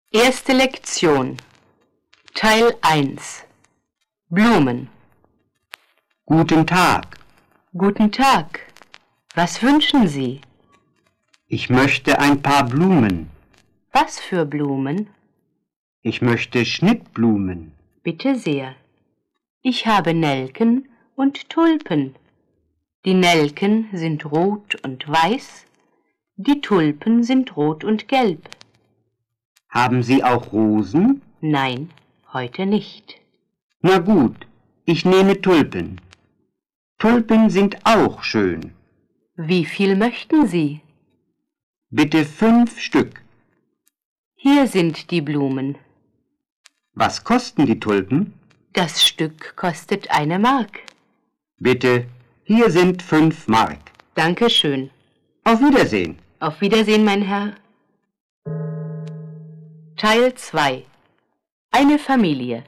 Erste Lektion, Teil 1. Blumen. Guten Tag. Guten Tag. Was wünschen Sie? Ich möchte ein paar Blumen. Was für Blumen? Ich möchte Schnittblumen. Bitte sehr. Ich habe Nelken und Tulpen. Die Nelken sind rot und weiß, die Tulpen sind rot und gelb. Haben Sie auch Rosen? Nein, heute nicht. Na gut, ich nehme Tulpen. Tulpen sind auch schön. Wie viel möchten Sie? Bitte 5 Stück. Hier sind die Blumen. Was kosten die Tulpen? Das Stück kostet 1 Mark. Bitte, hier sind 5 Mark. Dankeschön. Auf Wiedersehen. Auf Wiedersehen, mein Herr. Teil 2. Eine Familie.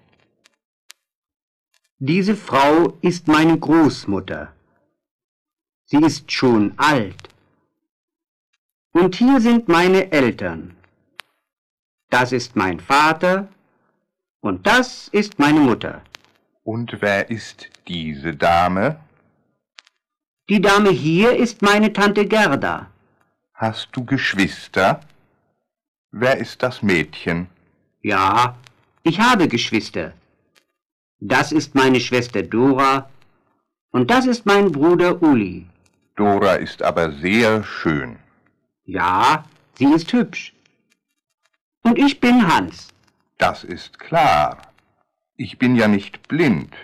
Diese Frau ist meine Großmutter. Sie ist schon alt. Und hier sind meine Eltern. Das ist mein Vater und das ist meine Mutter. Und wer ist diese Dame? Die Dame hier ist meine Tante Gerda. Hast du Geschwister? Wer ist das Mädchen? Ja, ich habe Geschwister. Das ist meine Schwester Dora und das ist mein Bruder Uli. Dora ist aber sehr schön. Ja, sie ist hübsch. Und ich bin Hans. Das ist klar. Ich bin ja nicht blind.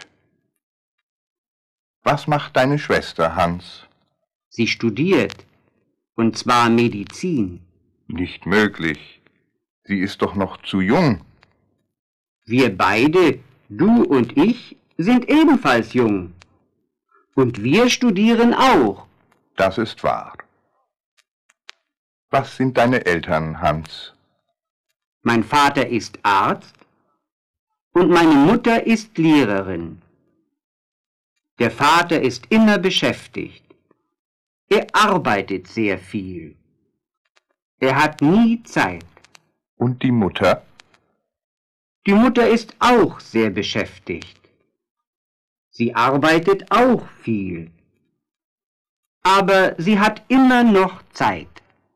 Was macht deine Schwester, Hans? Sie studiert, und zwar Medizin. Nicht möglich. Sie ist doch noch zu jung. Wir beide, du und ich, sind ebenfalls jung. Und wir studieren auch. Das ist wahr. Was sind deine Eltern, Hans? Mein Vater ist Arzt und meine Mutter ist Lehrerin. Der Vater ist immer beschäftigt. Er arbeitet sehr viel. Er hat nie Zeit. Und die Mutter? Die Mutter ist auch sehr beschäftigt. Sie arbeitet auch viel. Aber sie hat immer noch Zeit.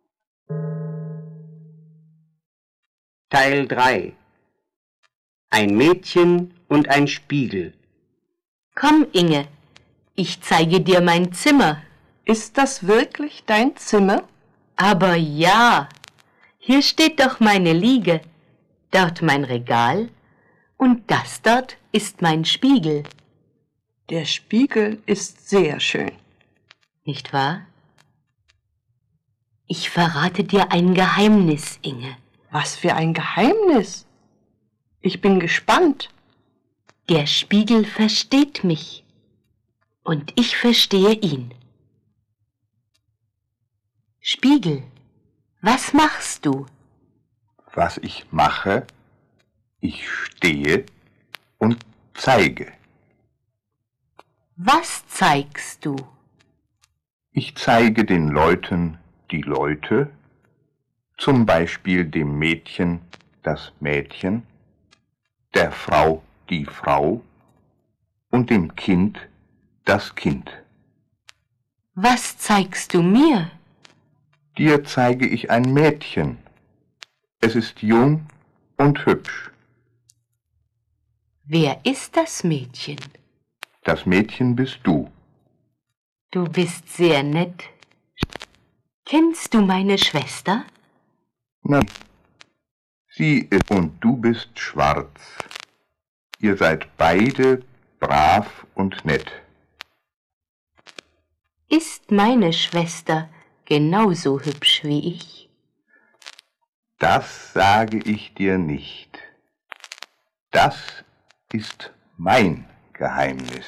Teil 3. Ein Mädchen und ein Spiegel. Komm, Inge, ich zeige dir mein Zimmer. Ist das wirklich dein Zimmer? Aber ja, hier steht doch meine Liege, dort mein Regal und das dort ist mein Spiegel. Der Spiegel ist sehr schön. Nicht wahr? Ich verrate dir ein Geheimnis, Inge. Was für ein Geheimnis! Ich bin gespannt. Der Spiegel versteht mich und ich verstehe ihn. Spiegel, was machst du? Was ich mache? Ich stehe und zeige. Was zeigst du? Ich zeige den Leuten die Leute, zum Beispiel dem Mädchen das Mädchen, der Frau die Frau und dem Kind das Kind. Was zeigst du mir? Dir zeige ich ein Mädchen. Es ist jung und hübsch. Wer ist das Mädchen? Das Mädchen bist du. Du bist sehr nett. Kennst du meine Schwester? Nein, sie ist und du bist schwarz. Ihr seid beide brav und nett. Ist meine Schwester genauso hübsch wie ich? Das sage ich dir nicht. Das ist mein Geheimnis.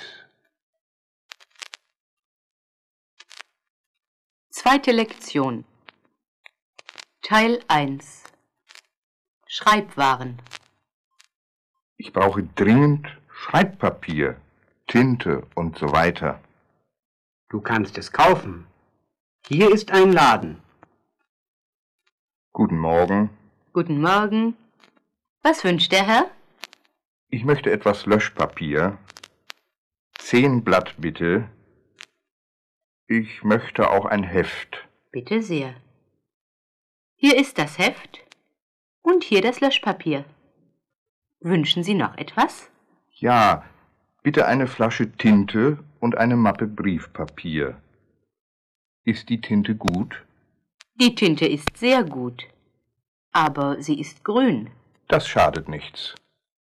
Zweite Lektion. Teil 1. Schreibwaren. Ich brauche dringend Schreibpapier, Tinte und so weiter. Du kannst es kaufen. Hier ist ein Laden. Guten Morgen. Guten Morgen. Was wünscht der Herr? Ich möchte etwas Löschpapier. 10 Blatt bitte. Ich möchte auch ein Heft. Bitte sehr. Hier ist das Heft und hier das Löschpapier. Wünschen Sie noch etwas? Ja, bitte eine Flasche Tinte und eine Mappe Briefpapier. Ist die Tinte gut? Die Tinte ist sehr gut, aber sie ist grün. Das schadet nichts.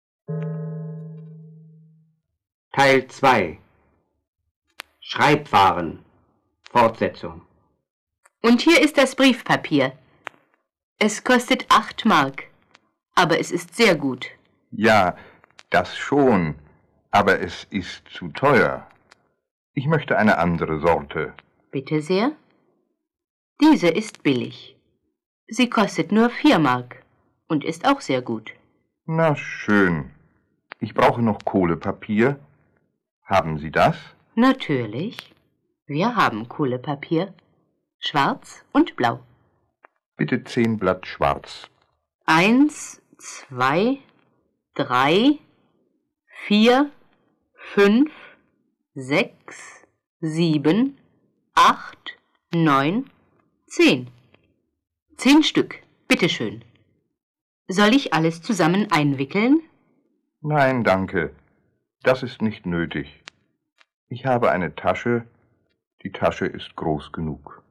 Teil 2. Schreibwaren. Fortsetzung. Und hier ist das Briefpapier. Es kostet 8 Mark, aber es ist sehr gut. Ja, das schon, aber es ist zu teuer. Ich möchte eine andere Sorte. Bitte sehr. Diese ist billig. Sie kostet nur 4 Mark und ist auch sehr gut. Na schön. Ich brauche noch Kohlepapier. Haben Sie das? Natürlich. Wir haben Kohlepapier. Schwarz und blau. Bitte 10 Blatt schwarz. 1, 2, 3, 4, 5, 6, 7, 8, 9, 10. 10 Stück, bitteschön. Soll ich alles zusammen einwickeln? Nein, danke. Das ist nicht nötig. Ich habe eine Tasche. Die Tasche ist groß genug.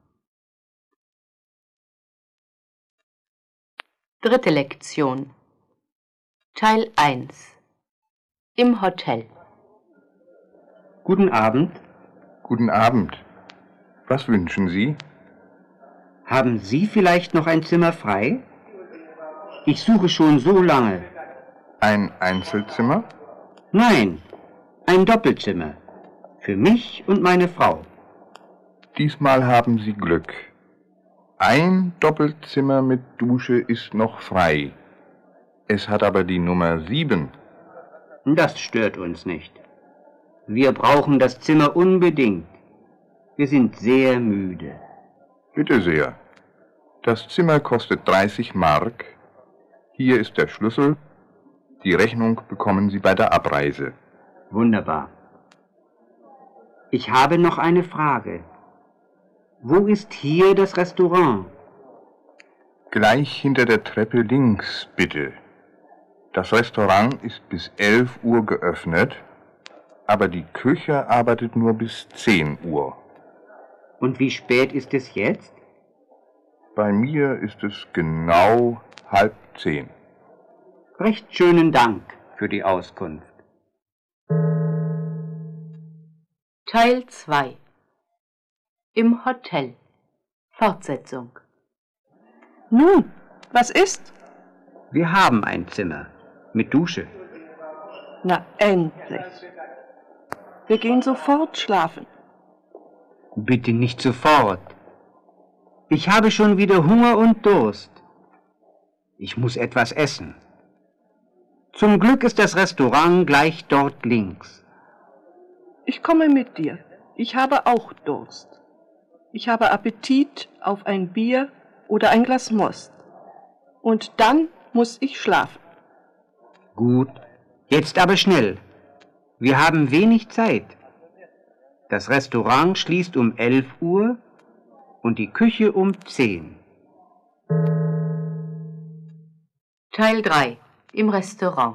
Dritte Lektion. Teil 1. Im Hotel. Guten Abend. Guten Abend. Was wünschen Sie? Haben Sie vielleicht noch ein Zimmer frei? Ich suche schon so lange. Ein Einzelzimmer? Nein, ein Doppelzimmer. Für mich und meine Frau. Diesmal haben Sie Glück. Ein Doppelzimmer mit Dusche ist noch frei. Es hat aber die Nummer 7. Das stört uns nicht. Wir brauchen das Zimmer unbedingt. Wir sind sehr müde. Bitte sehr. Das Zimmer kostet 30 Mark. Hier ist der Schlüssel. Die Rechnung bekommen Sie bei der Abreise. Wunderbar. Ich habe noch eine Frage. Wo ist hier das Restaurant? Gleich hinter der Treppe links, bitte. Das Restaurant ist bis 11 Uhr geöffnet, aber die Küche arbeitet nur bis 10 Uhr. Und wie spät ist es jetzt? Bei mir ist es genau 9:30. Recht schönen Dank für die Auskunft. Teil 2. Im Hotel. Fortsetzung. Nun, was ist? Wir haben ein Zimmer mit Dusche. Na, endlich. Wir gehen sofort schlafen. Bitte nicht sofort. Ich habe schon wieder Hunger und Durst. Ich muss etwas essen. Zum Glück ist das Restaurant gleich dort links. Ich komme mit dir. Ich habe auch Durst. Ich habe Appetit auf ein Bier oder ein Glas Most. Und dann muss ich schlafen. Gut, jetzt aber schnell. Wir haben wenig Zeit. Das Restaurant schließt um 11 Uhr und die Küche um 10. Teil 3. Im Restaurant.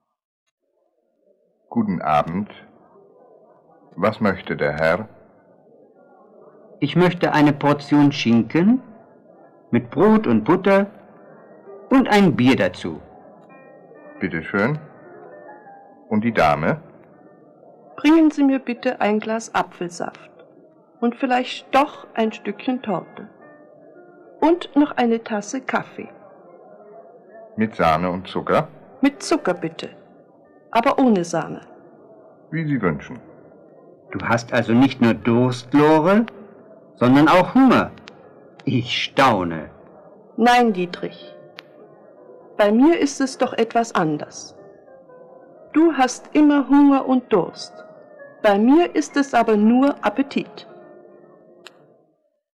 Guten Abend. Was möchte der Herr? Ich möchte eine Portion Schinken mit Brot und Butter und ein Bier dazu. Bitte schön. Und die Dame? Bringen Sie mir bitte ein Glas Apfelsaft und vielleicht doch ein Stückchen Torte. Und noch eine Tasse Kaffee. Mit Sahne und Zucker? Mit Zucker bitte, aber ohne Sahne. Wie Sie wünschen. Du hast also nicht nur Durst, Lore, sondern auch Hunger. Ich staune. Nein, Dietrich. Bei mir ist es doch etwas anders. Du hast immer Hunger und Durst. Bei mir ist es aber nur Appetit.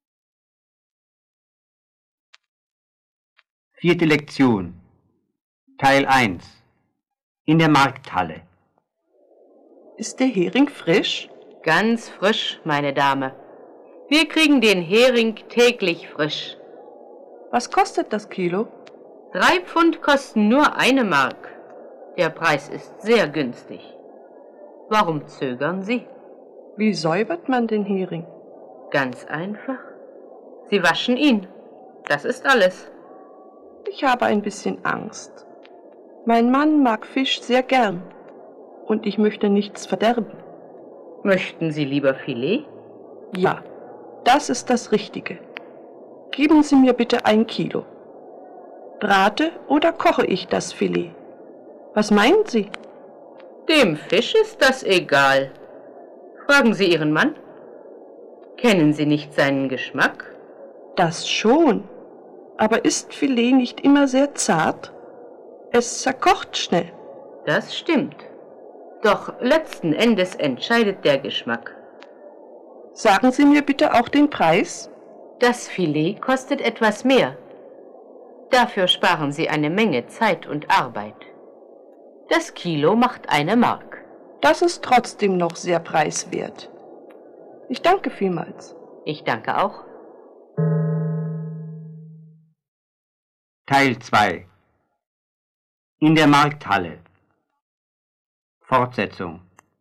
Vierte Lektion. Teil 1. In der Markthalle. Ist der Hering frisch? Ganz frisch, meine Dame. Wir kriegen den Hering täglich frisch. Was kostet das Kilo? 3 Pfund kosten nur 1 Mark. Der Preis ist sehr günstig. Warum zögern Sie? Wie säubert man den Hering? Ganz einfach. Sie waschen ihn. Das ist alles. Ich habe ein bisschen Angst. Mein Mann mag Fisch sehr gern und ich möchte nichts verderben. Möchten Sie lieber Filet? Ja, das ist das Richtige. Geben Sie mir bitte 1 Kilo. Brate oder koche ich das Filet? Was meinen Sie? Dem Fisch ist das egal. Fragen Sie Ihren Mann. Kennen Sie nicht seinen Geschmack? Das schon. Aber ist Filet nicht immer sehr zart? Es zerkocht schnell. Das stimmt. Doch letzten Endes entscheidet der Geschmack. Sagen Sie mir bitte auch den Preis. Das Filet kostet etwas mehr. Dafür sparen Sie eine Menge Zeit und Arbeit. Das Kilo macht 1 Mark. Das ist trotzdem noch sehr preiswert. Ich danke vielmals. Ich danke auch. Teil 2. In der Markthalle. Fortsetzung.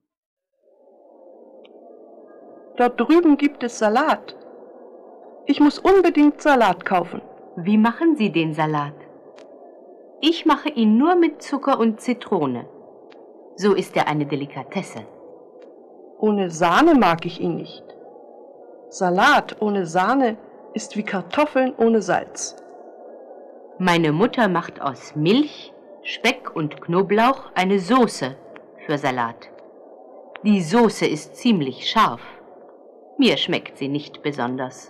Dort drüben gibt es Salat. Ich muss unbedingt Salat kaufen. Wie machen Sie den Salat? Ich mache ihn nur mit Zucker und Zitrone. So ist er eine Delikatesse. Ohne Sahne mag ich ihn nicht. Salat ohne Sahne ist wie Kartoffeln ohne Salz. Meine Mutter macht aus Milch, Speck und Knoblauch eine Soße für Salat. Die Soße ist ziemlich scharf. Mir schmeckt sie nicht besonders.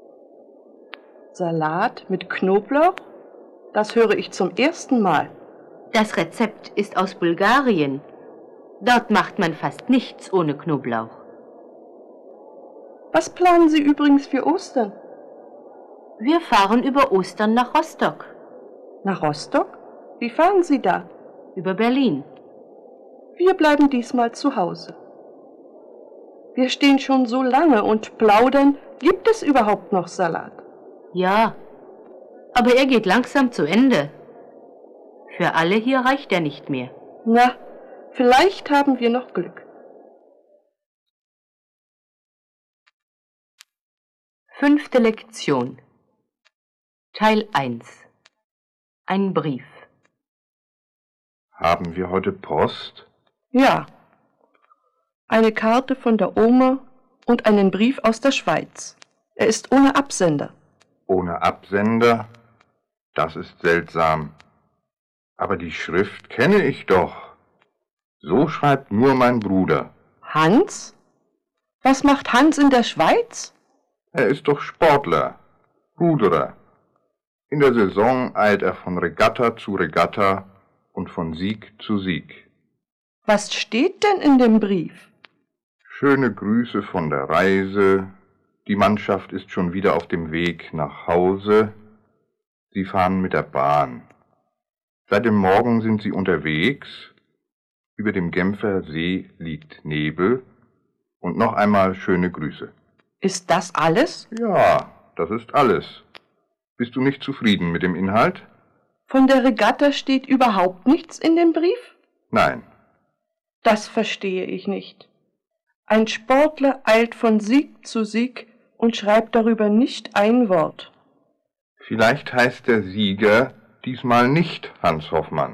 Salat mit Knoblauch? Das höre ich zum ersten Mal. Das Rezept ist aus Bulgarien. Dort macht man fast nichts ohne Knoblauch. Was planen Sie übrigens für Ostern? Wir fahren über Ostern nach Rostock. Nach Rostock? Wie fahren Sie da? Über Berlin. Wir bleiben diesmal zu Hause. Wir stehen schon so lange und plaudern. Gibt es überhaupt noch Salat? Ja, aber er geht langsam zu Ende. Für alle hier reicht er nicht mehr. Na, vielleicht haben wir noch Glück. 5. Lektion. Teil 1. Ein Brief. Haben wir heute Post? Ja. Eine Karte von der Oma und einen Brief aus der Schweiz. Er ist ohne Absender. Ohne Absender? Das ist seltsam. Aber die Schrift kenne ich doch. So schreibt nur mein Bruder. Hans? Was macht Hans in der Schweiz? Er ist doch Sportler, Ruderer. In der Saison eilt er von Regatta zu Regatta und von Sieg zu Sieg. Was steht denn in dem Brief? Schöne Grüße von der Reise. Die Mannschaft ist schon wieder auf dem Weg nach Hause. Sie fahren mit der Bahn. Seit dem Morgen sind sie unterwegs. Über dem Genfer See liegt Nebel. Und noch einmal schöne Grüße. Ist das alles? Ja, das ist alles. Bist du nicht zufrieden mit dem Inhalt? Von der Regatta steht überhaupt nichts in dem Brief? Nein. Das verstehe ich nicht. Ein Sportler eilt von Sieg zu Sieg und schreibt darüber nicht ein Wort. Vielleicht heißt der Sieger diesmal nicht Hans Hoffmann.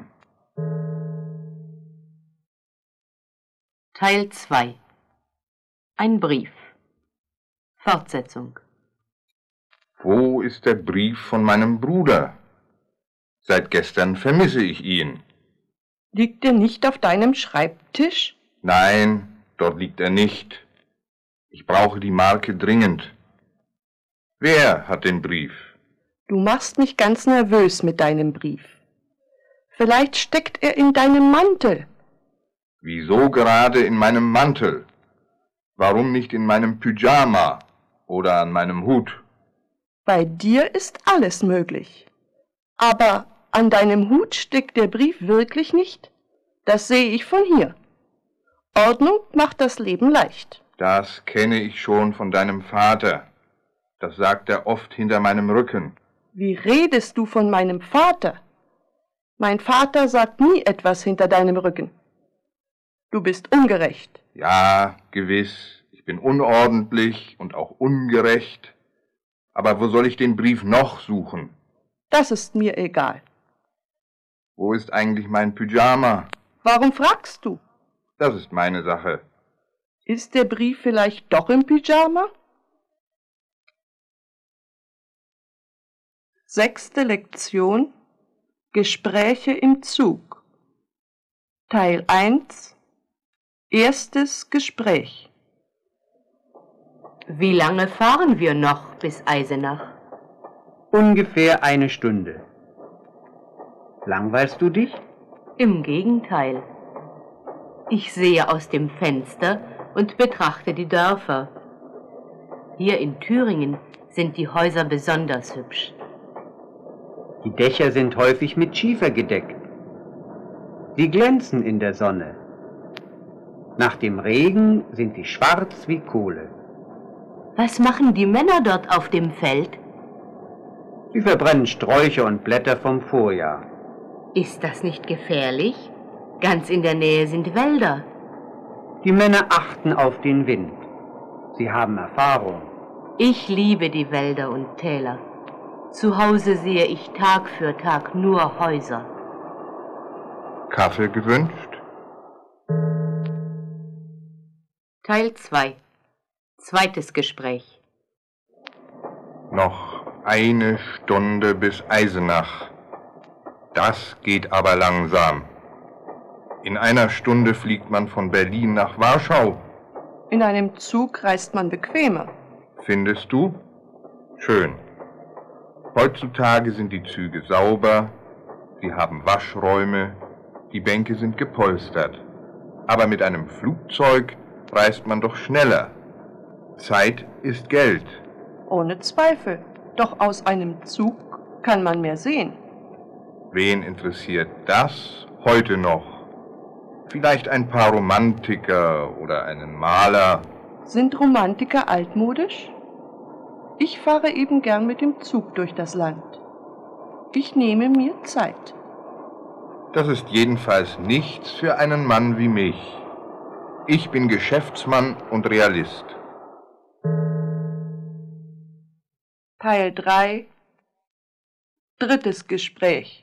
Teil 2. Ein Brief. Fortsetzung. Wo ist der Brief von meinem Bruder? Seit gestern vermisse ich ihn. Liegt er nicht auf deinem Schreibtisch? Nein, dort liegt er nicht. Ich brauche die Marke dringend. Wer hat den Brief? Du machst mich ganz nervös mit deinem Brief. Vielleicht steckt er in deinem Mantel. Wieso gerade in meinem Mantel? Warum nicht in meinem Pyjama oder an meinem Hut? Bei dir ist alles möglich. Aber An deinem Hut steckt der Brief wirklich nicht? Das sehe ich von hier. Ordnung macht das Leben leicht. Das kenne ich schon von deinem Vater. Das sagt er oft hinter meinem Rücken. Wie redest du von meinem Vater? Mein Vater sagt nie etwas hinter deinem Rücken. Du bist ungerecht. Ja, gewiss, ich bin unordentlich und auch ungerecht. Aber wo soll ich den Brief noch suchen? Das ist mir egal. Wo ist eigentlich mein Pyjama? Warum fragst du? Das ist meine Sache. Ist der Brief vielleicht doch im Pyjama? 6. Lektion Gespräche im Zug. Teil 1. Erstes Gespräch. Wie lange fahren wir noch bis Eisenach? Ungefähr 1 Stunde. Langweilst du dich? Im Gegenteil. Ich sehe aus dem Fenster und betrachte die Dörfer. Hier in Thüringen sind die Häuser besonders hübsch. Die Dächer sind häufig mit Schiefer gedeckt. Sie glänzen in der Sonne. Nach dem Regen sind sie schwarz wie Kohle. Was machen die Männer dort auf dem Feld? Sie verbrennen Sträucher und Blätter vom Vorjahr. Ist das nicht gefährlich? Ganz in der Nähe sind Wälder. Die Männer achten auf den Wind. Sie haben Erfahrung. Ich liebe die Wälder und Täler. Zu Hause sehe ich Tag für Tag nur Häuser. Kaffee gewünscht? Teil 2. Zweites Gespräch. Noch 1 Stunde bis Eisenach. Das geht aber langsam. In 1 Stunde fliegt man von Berlin nach Warschau. In einem Zug reist man bequemer. Findest du? Schön. Heutzutage sind die Züge sauber, sie haben Waschräume, die Bänke sind gepolstert. Aber mit einem Flugzeug reist man doch schneller. Zeit ist Geld. Ohne Zweifel. Doch aus einem Zug kann man mehr sehen. Wen interessiert das heute noch? Vielleicht ein paar Romantiker oder einen Maler. Sind Romantiker altmodisch? Ich fahre eben gern mit dem Zug durch das Land. Ich nehme mir Zeit. Das ist jedenfalls nichts für einen Mann wie mich. Ich bin Geschäftsmann und Realist. Teil 3. Drittes Gespräch.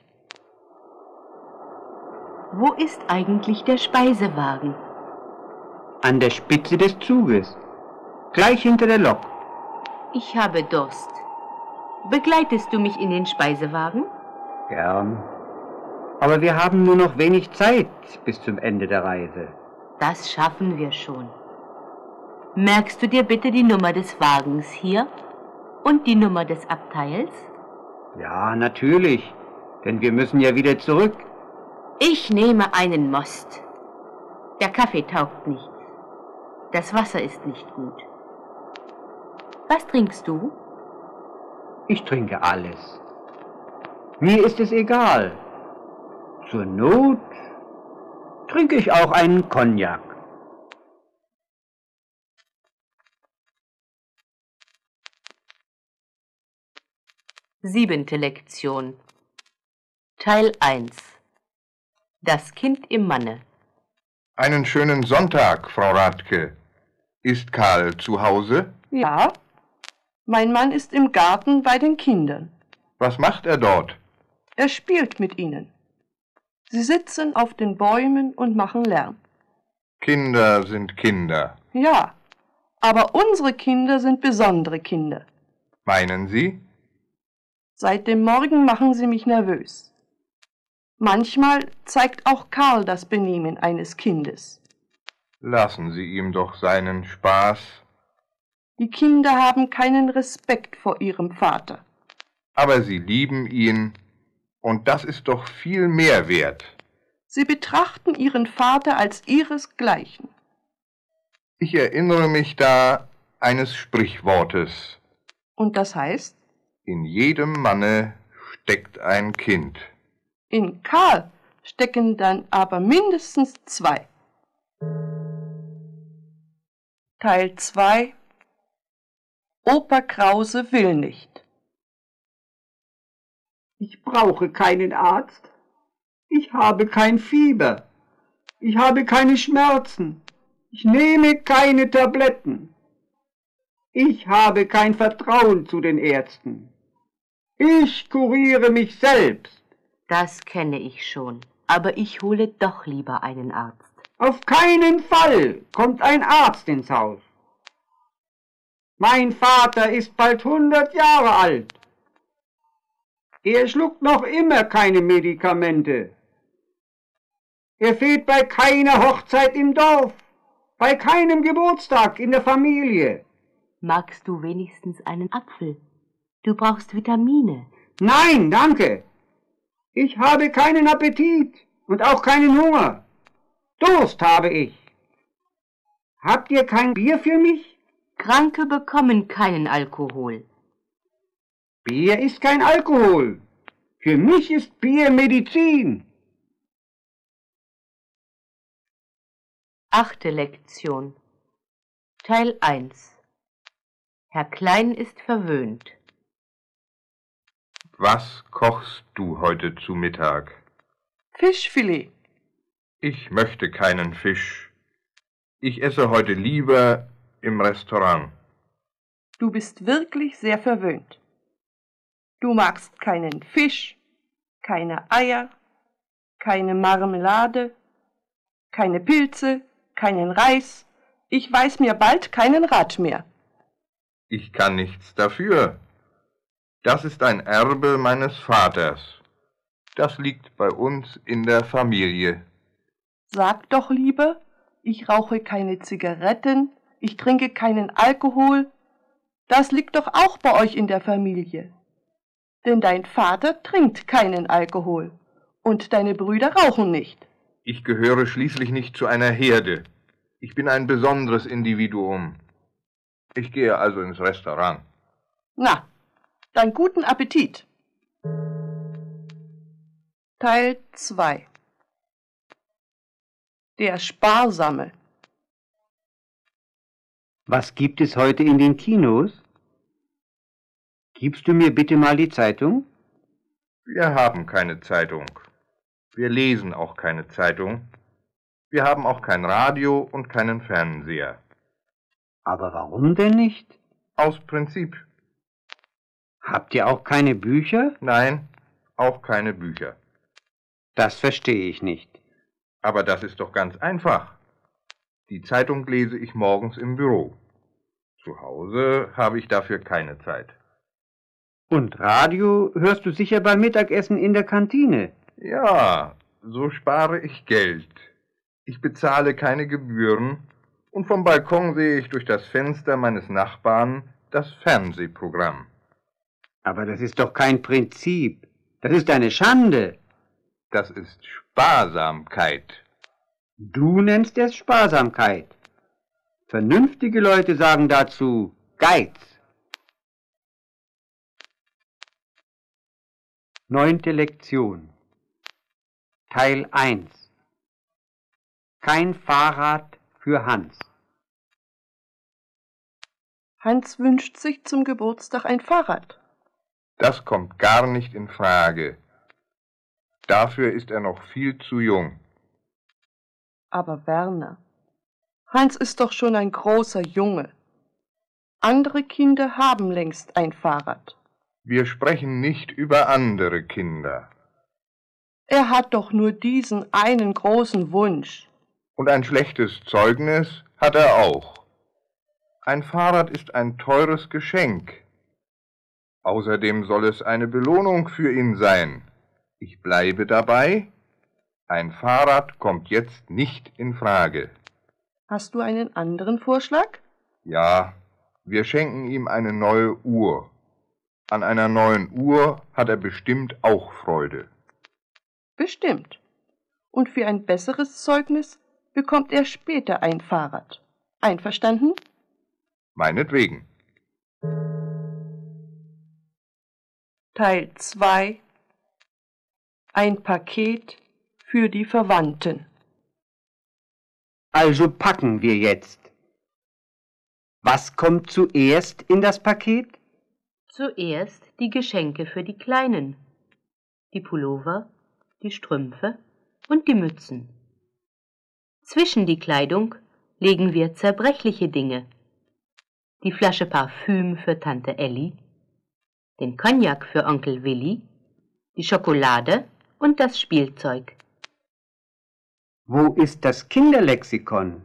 Wo ist eigentlich der Speisewagen? An der Spitze des Zuges, gleich hinter der Lok. Ich habe Durst. Begleitest du mich in den Speisewagen? Gern. Aber wir haben nur noch wenig Zeit bis zum Ende der Reise. Das schaffen wir schon. Merkst du dir bitte die Nummer des Wagens hier und die Nummer des Abteils? Ja, natürlich, denn wir müssen ja wieder zurück. Ich nehme einen Most. Der Kaffee taugt nichts. Das Wasser ist nicht gut. Was trinkst du? Ich trinke alles. Mir ist es egal. Zur Not trinke ich auch einen Cognac. Siebente Lektion. Teil 1. Das Kind im Manne. Einen schönen Sonntag, Frau Rathke. Ist Karl zu Hause? Ja, mein Mann ist im Garten bei den Kindern. Was macht er dort? Er spielt mit ihnen. Sie sitzen auf den Bäumen und machen Lärm. Kinder sind Kinder. Ja, aber unsere Kinder sind besondere Kinder. Meinen Sie? Seit dem Morgen machen sie mich nervös. Manchmal zeigt auch Karl das Benehmen eines Kindes. Lassen Sie ihm doch seinen Spaß. Die Kinder haben keinen Respekt vor ihrem Vater. Aber sie lieben ihn, und das ist doch viel mehr wert. Sie betrachten ihren Vater als ihresgleichen. Ich erinnere mich da eines Sprichwortes. Und das heißt? In jedem Manne steckt ein Kind. In Karl stecken dann aber mindestens 2. Teil 2. Opa Krause will nicht. Ich brauche keinen Arzt. Ich habe kein Fieber. Ich habe keine Schmerzen. Ich nehme keine Tabletten. Ich habe kein Vertrauen zu den Ärzten. Ich kuriere mich selbst. Das kenne ich schon, aber ich hole doch lieber einen Arzt. Auf keinen Fall kommt ein Arzt ins Haus. Mein Vater ist bald 100 Jahre alt. Er schluckt noch immer keine Medikamente. Er fehlt bei keiner Hochzeit im Dorf, bei keinem Geburtstag in der Familie. Magst du wenigstens einen Apfel? Du brauchst Vitamine. Nein, danke. Ich habe keinen Appetit und auch keinen Hunger. Durst habe ich. Habt ihr kein Bier für mich? Kranke bekommen keinen Alkohol. Bier ist kein Alkohol. Für mich ist Bier Medizin. 8. Lektion. Teil 1. Herr Klein ist verwöhnt. Was kochst du heute zu Mittag? Fischfilet. Ich möchte keinen Fisch. Ich esse heute lieber im Restaurant. Du bist wirklich sehr verwöhnt. Du magst keinen Fisch, keine Eier, keine Marmelade, keine Pilze, keinen Reis. Ich weiß mir bald keinen Rat mehr. Ich kann nichts dafür. Das ist ein Erbe meines Vaters. Das liegt bei uns in der Familie. Sag doch lieber, ich rauche keine Zigaretten, ich trinke keinen Alkohol. Das liegt doch auch bei euch in der Familie. Denn dein Vater trinkt keinen Alkohol und deine Brüder rauchen nicht. Ich gehöre schließlich nicht zu einer Herde. Ich bin ein besonderes Individuum. Ich gehe also ins Restaurant. Na, dann guten Appetit. Teil 2. Der Sparsame. Was gibt es heute in den Kinos? Gibst du mir bitte mal die Zeitung? Wir haben keine Zeitung. Wir lesen auch keine Zeitung. Wir haben auch kein Radio und keinen Fernseher. Aber warum denn nicht? Aus Prinzip. Habt ihr auch keine Bücher? Nein, auch keine Bücher. Das verstehe ich nicht. Aber das ist doch ganz einfach. Die Zeitung lese ich morgens im Büro. Zu Hause habe ich dafür keine Zeit. Und Radio hörst du sicher beim Mittagessen in der Kantine? Ja, so spare ich Geld. Ich bezahle keine Gebühren und vom Balkon sehe ich durch das Fenster meines Nachbarn das Fernsehprogramm. Aber das ist doch kein Prinzip. Das ist eine Schande. Das ist Sparsamkeit. Du nennst es Sparsamkeit. Vernünftige Leute sagen dazu Geiz. 9. Lektion. Teil 1. Kein Fahrrad für Hans. Hans wünscht sich zum Geburtstag ein Fahrrad. Das kommt gar nicht in Frage. Dafür ist er noch viel zu jung. Aber Werner, Hans ist doch schon ein großer Junge. Andere Kinder haben längst ein Fahrrad. Wir sprechen nicht über andere Kinder. Er hat doch nur diesen einen großen Wunsch. Und ein schlechtes Zeugnis hat er auch. Ein Fahrrad ist ein teures Geschenk. Außerdem soll es eine Belohnung für ihn sein. Ich bleibe dabei. Ein Fahrrad kommt jetzt nicht in Frage. Hast du einen anderen Vorschlag? Ja, wir schenken ihm eine neue Uhr. An einer neuen Uhr hat er bestimmt auch Freude. Bestimmt. Und für ein besseres Zeugnis bekommt er später ein Fahrrad. Einverstanden? Meinetwegen. Teil 2. Ein Paket für die Verwandten. Also packen wir jetzt. Was kommt zuerst in das Paket? Zuerst die Geschenke für die Kleinen. Die Pullover, die Strümpfe und die Mützen. Zwischen die Kleidung legen wir zerbrechliche Dinge. Die Flasche Parfüm für Tante Elli, den Cognac für Onkel Willi, die Schokolade und das Spielzeug. Wo ist das Kinderlexikon?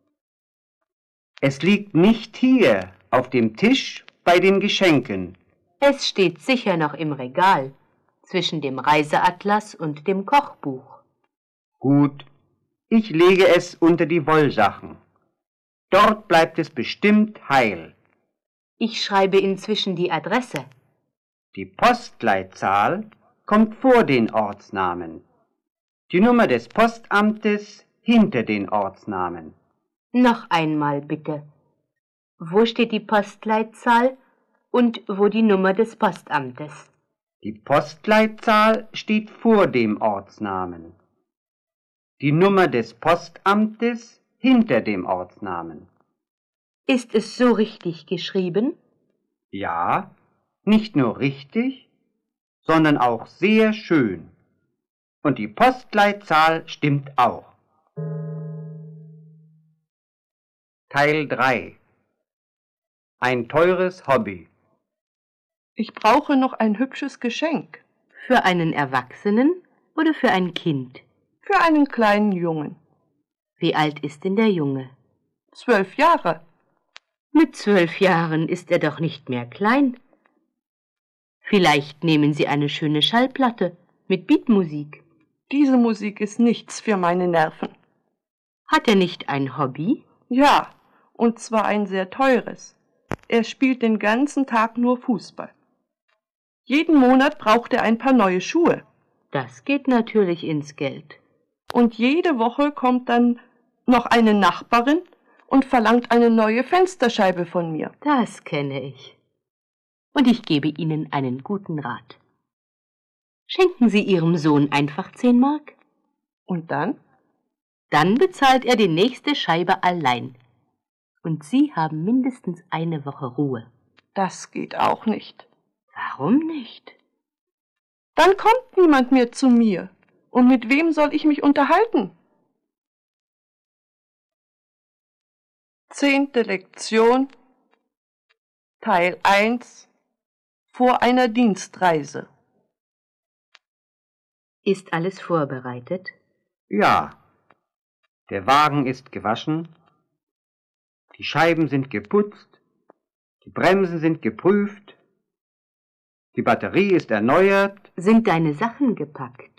Es liegt nicht hier auf dem Tisch bei den Geschenken. Es steht sicher noch im Regal, zwischen dem Reiseatlas und dem Kochbuch. Gut, ich lege es unter die Wollsachen. Dort bleibt es bestimmt heil. Ich schreibe inzwischen die Adresse. Die Postleitzahl kommt vor den Ortsnamen. Die Nummer des Postamtes hinter den Ortsnamen. Noch einmal bitte. Wo steht die Postleitzahl und wo die Nummer des Postamtes? Die Postleitzahl steht vor dem Ortsnamen. Die Nummer des Postamtes hinter dem Ortsnamen. Ist es so richtig geschrieben? Ja, nicht nur richtig, sondern auch sehr schön. Und die Postleitzahl stimmt auch. Teil 3. Ein teures Hobby. Ich brauche noch ein hübsches Geschenk. Für einen Erwachsenen oder für ein Kind? Für einen kleinen Jungen. Wie alt ist denn der Junge? 12 Jahre. Mit 12 Jahren ist er doch nicht mehr klein. Vielleicht nehmen Sie eine schöne Schallplatte mit Beatmusik. Diese Musik ist nichts für meine Nerven. Hat er nicht ein Hobby? Ja, und zwar ein sehr teures. Er spielt den ganzen Tag nur Fußball. Jeden Monat braucht er ein paar neue Schuhe. Das geht natürlich ins Geld. Und jede Woche kommt dann noch eine Nachbarin und verlangt eine neue Fensterscheibe von mir. Das kenne ich. Und ich gebe Ihnen einen guten Rat. Schenken Sie Ihrem Sohn einfach 10 Mark. Und dann? Dann bezahlt er die nächste Scheibe allein. Und Sie haben mindestens eine Woche Ruhe. Das geht auch nicht. Warum nicht? Dann kommt niemand mehr zu mir. Und mit wem soll ich mich unterhalten? 10. Lektion, Teil 1, vor einer Dienstreise. Ist alles vorbereitet? Ja, der Wagen ist gewaschen, die Scheiben sind geputzt, die Bremsen sind geprüft, die Batterie ist erneuert. Sind deine Sachen gepackt?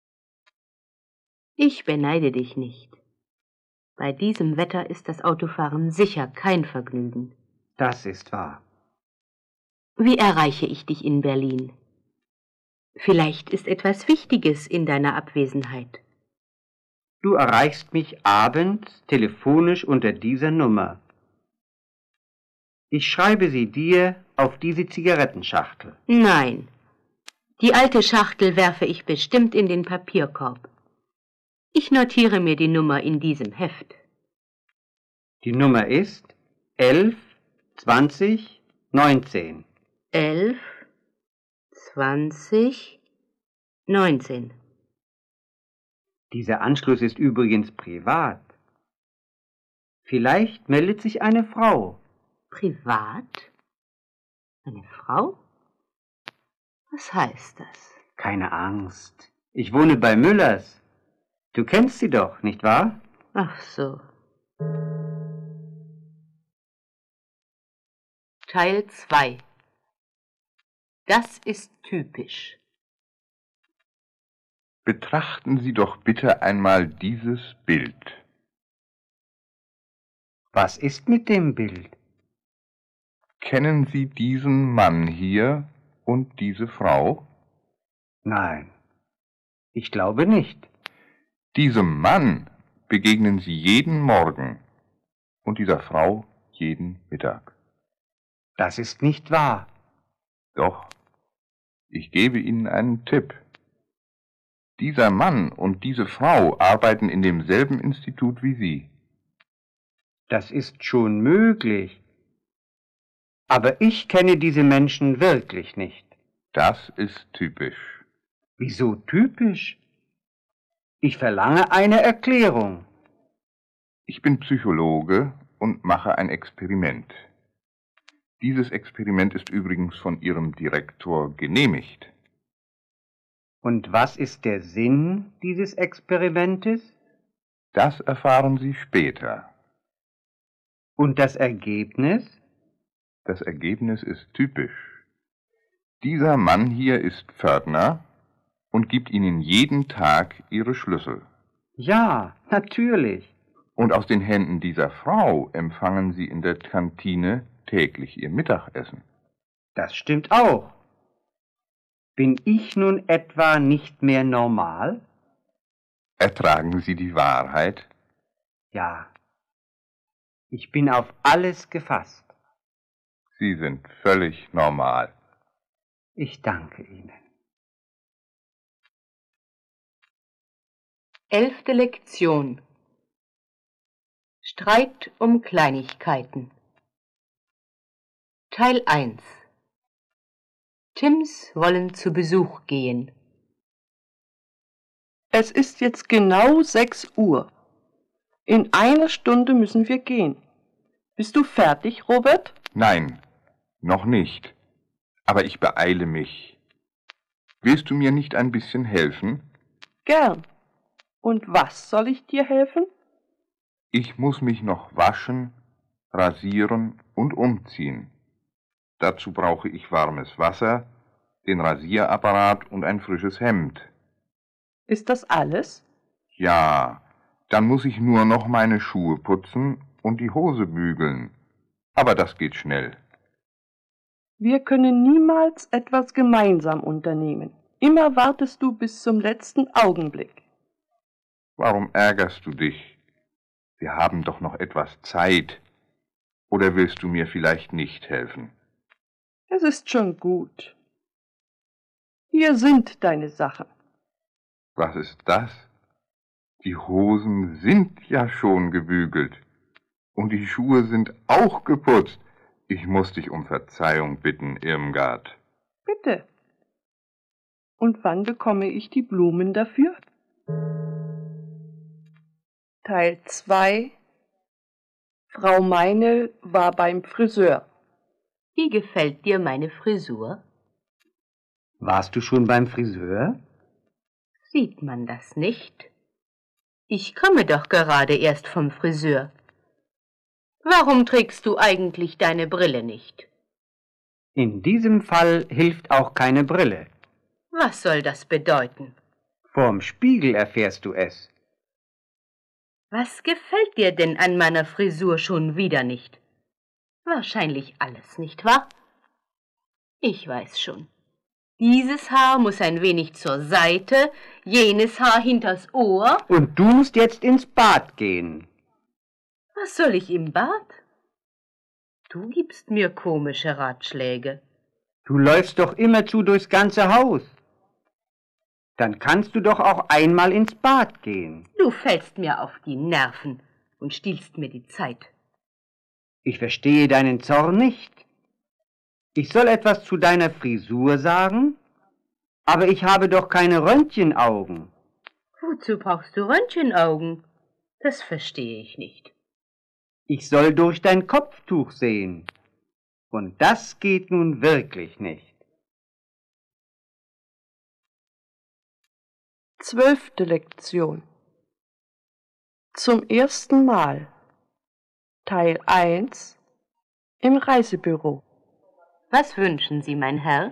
Ich beneide dich nicht. Bei diesem Wetter ist das Autofahren sicher kein Vergnügen. Das ist wahr. Wie erreiche ich dich in Berlin? Vielleicht ist etwas Wichtiges in deiner Abwesenheit. Du erreichst mich abends telefonisch unter dieser Nummer. Ich schreibe sie dir auf diese Zigarettenschachtel. Nein, die alte Schachtel werfe ich bestimmt in den Papierkorb. Ich notiere mir die Nummer in diesem Heft. Die Nummer ist 11 20 19. 11 20 19. Dieser Anschluss ist übrigens privat. Vielleicht meldet sich eine Frau. Privat? Eine Frau? Was heißt das? Keine Angst. Ich wohne bei Müllers. Du kennst sie doch, nicht wahr? Ach so. Teil 2. Das ist typisch. Betrachten Sie doch bitte einmal dieses Bild. Was ist mit dem Bild? Kennen Sie diesen Mann hier und diese Frau? Nein, ich glaube nicht. Diesem Mann begegnen Sie jeden Morgen und dieser Frau jeden Mittag. Das ist nicht wahr. Doch, ich gebe Ihnen einen Tipp. Dieser Mann und diese Frau arbeiten in demselben Institut wie Sie. Das ist schon möglich. Aber ich kenne diese Menschen wirklich nicht. Das ist typisch. Wieso typisch? Ich verlange eine Erklärung. Ich bin Psychologe und mache ein Experiment. Dieses Experiment ist übrigens von Ihrem Direktor genehmigt. Und was ist der Sinn dieses Experimentes? Das erfahren Sie später. Und das Ergebnis? Das Ergebnis ist typisch. Dieser Mann hier ist Pförtner und gibt Ihnen jeden Tag Ihre Schlüssel. Ja, natürlich. Und aus den Händen dieser Frau empfangen Sie in der Kantine täglich Ihr Mittagessen. Das stimmt auch. Bin ich nun etwa nicht mehr normal? Ertragen Sie die Wahrheit? Ja. Ich bin auf alles gefasst. Sie sind völlig normal. Ich danke Ihnen. 11. Lektion. Streit um Kleinigkeiten. Teil 1. Tims wollen zu Besuch gehen. Es ist jetzt genau 6 Uhr. In einer Stunde müssen wir gehen. Bist du fertig, Robert? Nein, noch nicht. Aber ich beeile mich. Willst du mir nicht ein bisschen helfen? Gern. Und was soll ich dir helfen? Ich muss mich noch waschen, rasieren und umziehen. Dazu brauche ich warmes Wasser, den Rasierapparat und ein frisches Hemd. Ist das alles? Ja, dann muss ich nur noch meine Schuhe putzen und die Hose bügeln. Aber das geht schnell. Wir können niemals etwas gemeinsam unternehmen. Immer wartest du bis zum letzten Augenblick. Warum ärgerst du dich? Wir haben doch noch etwas Zeit. Oder willst du mir vielleicht nicht helfen? Es ist schon gut. Hier sind deine Sachen. Was ist das? Die Hosen sind ja schon gebügelt. Und die Schuhe sind auch geputzt. Ich muss dich um Verzeihung bitten, Irmgard. Bitte. Und wann bekomme ich die Blumen dafür? Teil 2. Frau Meinl war beim Friseur. Wie gefällt dir meine Frisur? Warst du schon beim Friseur? Sieht man das nicht? Ich komme doch gerade erst vom Friseur. Warum trägst du eigentlich deine Brille nicht? In diesem Fall hilft auch keine Brille. Was soll das bedeuten? Vorm Spiegel erfährst du es. Was gefällt dir denn an meiner Frisur schon wieder nicht? Wahrscheinlich alles, nicht wahr? Ich weiß schon. Dieses Haar muss ein wenig zur Seite, jenes Haar hinters Ohr. Und du musst jetzt ins Bad gehen. Was soll ich im Bad? Du gibst mir komische Ratschläge. Du läufst doch immerzu durchs ganze Haus. Dann kannst du doch auch einmal ins Bad gehen. Du fällst mir auf die Nerven und stiehlst mir die Zeit. Ich verstehe deinen Zorn nicht. Ich soll etwas zu deiner Frisur sagen, aber ich habe doch keine Röntgenaugen. Wozu brauchst du Röntgenaugen? Das verstehe ich nicht. Ich soll durch dein Kopftuch sehen. Und das geht nun wirklich nicht. 12. Lektion. Zum ersten Mal. Teil 1. Im Reisebüro. Was wünschen Sie, mein Herr?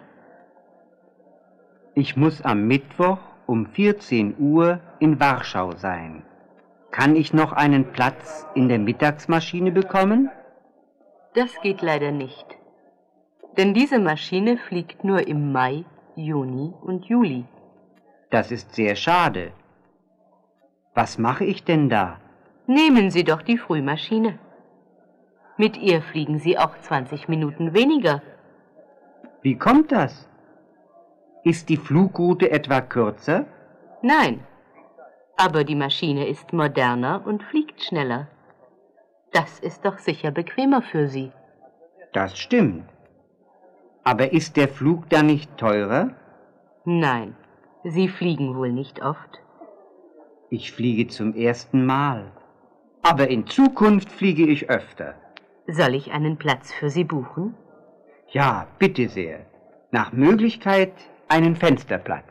Ich muss am Mittwoch um 14 Uhr in Warschau sein. Kann ich noch einen Platz in der Mittagsmaschine bekommen? Das geht leider nicht. Denn diese Maschine fliegt nur im Mai, Juni und Juli. Das ist sehr schade. Was mache ich denn da? Nehmen Sie doch die Frühmaschine. Mit ihr fliegen Sie auch 20 Minuten weniger. Wie kommt das? Ist die Flugroute etwa kürzer? Nein, aber die Maschine ist moderner und fliegt schneller. Das ist doch sicher bequemer für Sie. Das stimmt. Aber ist der Flug dann nicht teurer? Nein, Sie fliegen wohl nicht oft. Ich fliege zum ersten Mal. Aber in Zukunft fliege ich öfter. Soll ich einen Platz für Sie buchen? Ja, bitte sehr. Nach Möglichkeit einen Fensterplatz.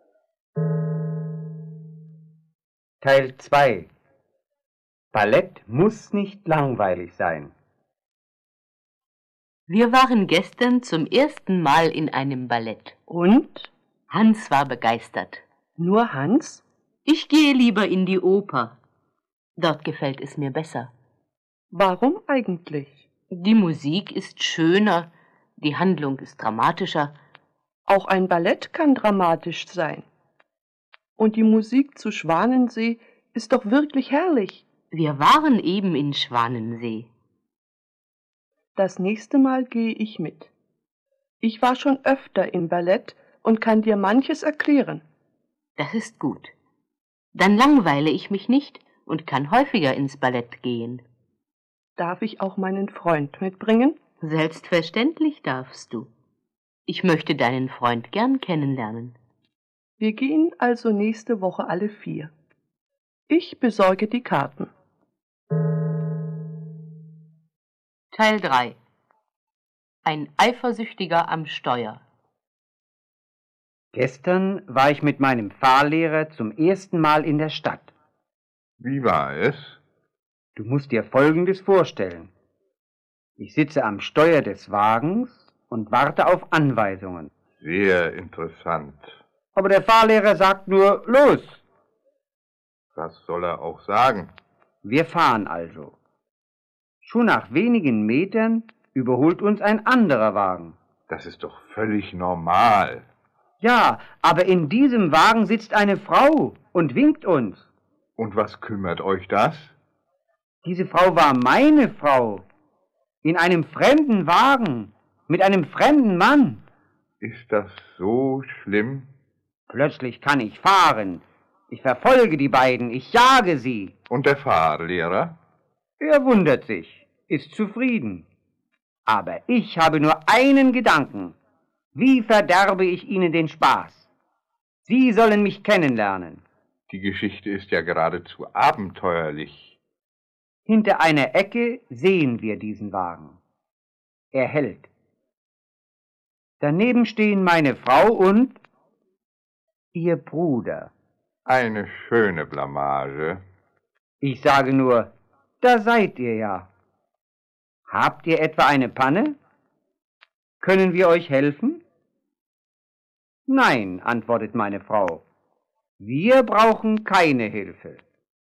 Teil 2. Ballett muss nicht langweilig sein. Wir waren gestern zum ersten Mal in einem Ballett. Und? Hans war begeistert. Nur Hans? Ich gehe lieber in die Oper. Dort gefällt es mir besser. Warum eigentlich? Die Musik ist schöner, die Handlung ist dramatischer. Auch ein Ballett kann dramatisch sein. Und die Musik zu Schwanensee ist doch wirklich herrlich. Wir waren eben in Schwanensee. Das nächste Mal gehe ich mit. Ich war schon öfter im Ballett und kann dir manches erklären. Das ist gut. Dann langweile ich mich nicht und kann häufiger ins Ballett gehen. Darf ich auch meinen Freund mitbringen? Selbstverständlich darfst du. Ich möchte deinen Freund gern kennenlernen. Wir gehen also nächste Woche alle 4. Ich besorge die Karten. Teil 3. Ein Eifersüchtiger am Steuer. Gestern war ich mit meinem Fahrlehrer zum ersten Mal in der Stadt. Wie war es? Du musst dir Folgendes vorstellen. Ich sitze am Steuer des Wagens und warte auf Anweisungen. Sehr interessant. Aber der Fahrlehrer sagt nur, los! Was soll er auch sagen? Wir fahren also. Schon nach wenigen Metern überholt uns ein anderer Wagen. Das ist doch völlig normal. Ja, aber in diesem Wagen sitzt eine Frau und winkt uns. Und was kümmert euch das? Diese Frau war meine Frau. In einem fremden Wagen, mit einem fremden Mann. Ist das so schlimm? Plötzlich kann ich fahren. Ich verfolge die beiden, ich jage sie. Und der Fahrlehrer? Er wundert sich, ist zufrieden. Aber ich habe nur einen Gedanken. Wie verderbe ich ihnen den Spaß? Sie sollen mich kennenlernen. Die Geschichte ist ja geradezu abenteuerlich. Hinter einer Ecke sehen wir diesen Wagen. Er hält. Daneben stehen meine Frau und ihr Bruder. Eine schöne Blamage. Ich sage nur, da seid ihr ja. Habt ihr etwa eine Panne? Können wir euch helfen? Nein, antwortet meine Frau. Wir brauchen keine Hilfe.